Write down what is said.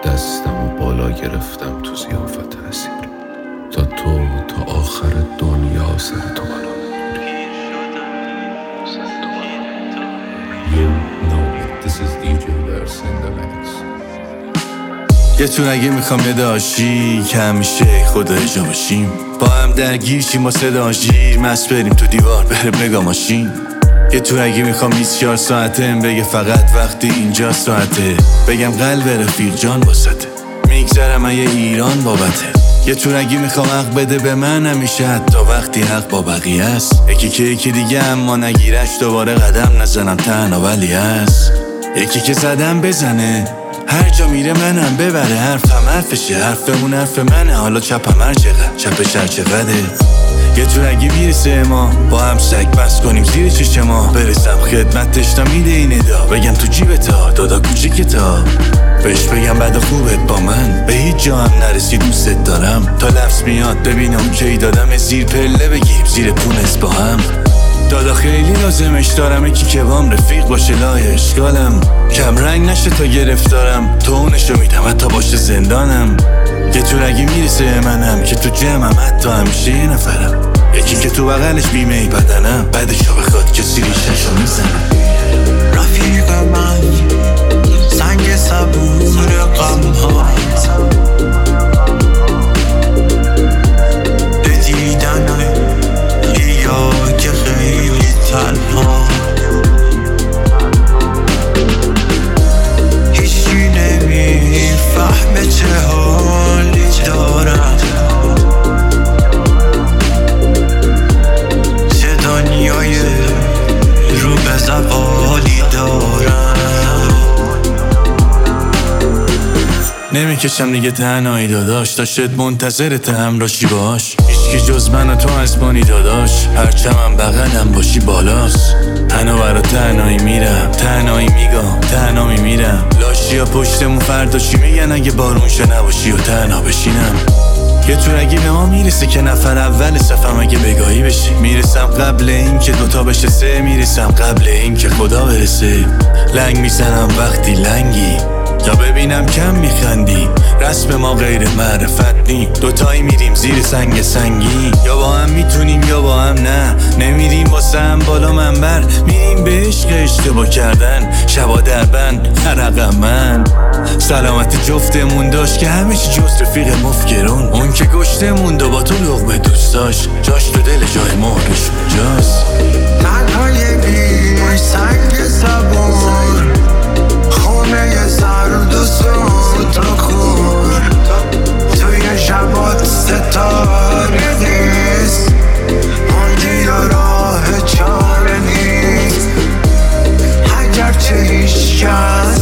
دستم و بالا گرفتم تو ضیافت اسیر، تا تو تا آخر دنیا سر تو بالا یه تو نگه میخوام یه داشی که همیشه خدا جا باشیم، با هم درگیر شیم و صدا شیر مست بریم تو دیوار بره بگا ماشین. یه تو نگه میخوام 24 ساعته بگه فقط وقتی اینجا ساعته، بگم قلب رفیق جان واسطه، میگذرم یه ایران بابته. یه تو نگه میخوام حق بده به من همیشه، حتی وقتی حق با بقیه است، یکی که یکی دیگه اما نگیرش دوباره قدم نزنم تنها ولی هست، یکی که زدم بزنه هر جا میره منم ببره، حرفم حرفشه حرفمون حرف منه، حالا چپم هر چقدر چپش هر چقدره. یه تو نگی میرسه ما با هم سگ بس کنیم زیر چشم ما، برسم خدمتش تا میده این ادا، بگم تو جیبتا دادا کوچیکتا، بهش بگم بعد خوبت با من به هیچ جا هم نرسی دوست دارم، تا لفظ میاد ببینم کی دادم زیر پله بگیریم زیر پونس با هم. دادا خیلی لازمش دارم یکی که بام رفیق باشه لای اشکالم، کم رنگ نشه تا گرفتارم، تو اونشو میدم حتی باشه زندانم. یه تو رگی میرسه منم که تو جمعم حتی همیشه یه نفرم، یکی که تو بغلش بیمه ای بدنم، بعدشو بخواد کسی ریششو میزنم. رفیق من سنگ صبور غم ها به دیدن یا که خیلی تنها، هیچی نمیفهمه چه حالی دارم، چه دنیای رو به زوالی دارم. نمیکشم دیگه تنهایی داداش، داشت منتظرت همراشی باش، هیچکی جز من و تو اسبانی داداش، هرچم بغلم باشی بالاست. تنها برا تنهایی میرم تنهایی میگم تنها میمیرم، لاشی ها پشتمون فردا چی میگن اگه بارونشه نباشی و تنها بشینم. یه تو رگی به ما میرسه که نفر اول صفم اگه بگاهی بشی، میرسم قبل این که دوتا بشه سه، میرسم قبل این که خدا برسه، لنگ میزنم وقتی لنگی یا ببینم کم میخندی، رسم ما غیر معرفت نی، دوتایی میریم زیر سنگ سنگی، یا با هم میتونیم یا با هم نه، نمیریم واسه هم بالا منبر، میریم به عشق اشتباه کردن، شبا در بند نرقم من. سلامت جفتمون داشت که همه چی جز رفیق مفکرون، اون که گشتمون دو با تو لقمه دوست داشت، جاش تو دل جای مهرش جاست. تنهای بی سنگ صبور خونه سرد و سوت و کور، توی شبات ستاره نیست، موندی و راه چاره نیست، اگر چه هیچ کس